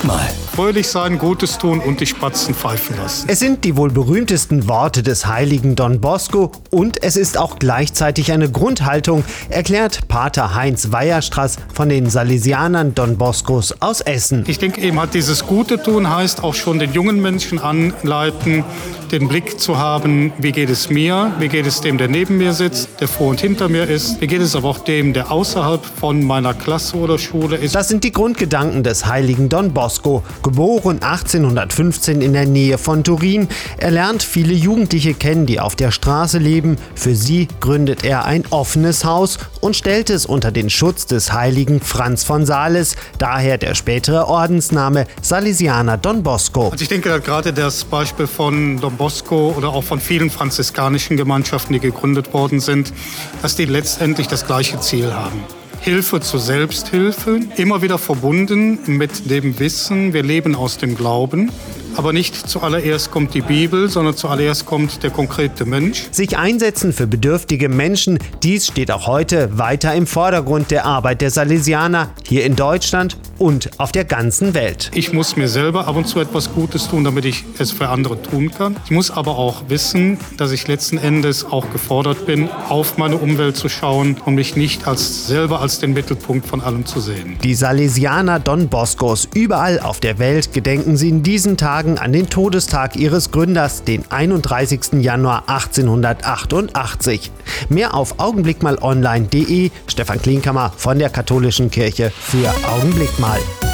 mal. Fröhlich sein, Gutes tun und die Spatzen pfeifen lassen. Es sind die wohl berühmtesten Worte des heiligen Don Bosco und es ist auch gleichzeitig eine Grundhaltung, erklärt Pater Heinz Weierstraß von den Salesianern Don Boscos aus Essen. Ich denke eben, dieses Gute tun heißt auch schon den jungen Menschen anleiten, den Blick zu haben, wie geht es mir, wie geht es dem, der neben mir sitzt, der vor und hinter mir ist, wie geht es aber auch dem, der außerhalb von meiner Klasse oder Schule ist. Das sind die Grundgedanken des heiligen Don Bosco, geboren 1815 in der Nähe von Turin. Er lernt viele Jugendliche kennen, die auf der Straße leben. Für sie gründet er ein offenes Haus und stellt es unter den Schutz des heiligen Franz von Sales, daher der spätere Ordensname Salesianer Don Bosco. Also ich denke gerade das Beispiel von Don Bosco oder auch von vielen franziskanischen Gemeinschaften, die gegründet worden sind, dass die letztendlich das gleiche Ziel haben. Hilfe zur Selbsthilfe, immer wieder verbunden mit dem Wissen, wir leben aus dem Glauben. Aber nicht zuallererst kommt die Bibel, sondern zuallererst kommt der konkrete Mensch. Sich einsetzen für bedürftige Menschen, dies steht auch heute weiter im Vordergrund der Arbeit der Salesianer hier in Deutschland und auf der ganzen Welt. Ich muss mir selber ab und zu etwas Gutes tun, damit ich es für andere tun kann. Ich muss aber auch wissen, dass ich letzten Endes auch gefordert bin, auf meine Umwelt zu schauen und mich nicht selber als den Mittelpunkt von allem zu sehen. Die Salesianer Don Boscos überall auf der Welt gedenken sie in diesen Tagen an den Todestag ihres Gründers, den 31. Januar 1888. Mehr auf augenblickmalonline.de. Stefan Klinkhammer von der Katholischen Kirche für Augenblick mal.